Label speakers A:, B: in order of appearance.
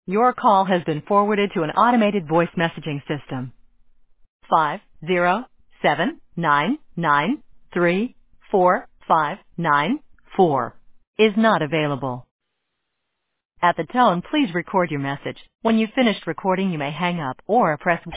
A: Your call has been forwarded to an automated voice messaging system. 50799345994 is not available. At the tone, please record your message. When you've finished recording, you may hang up or press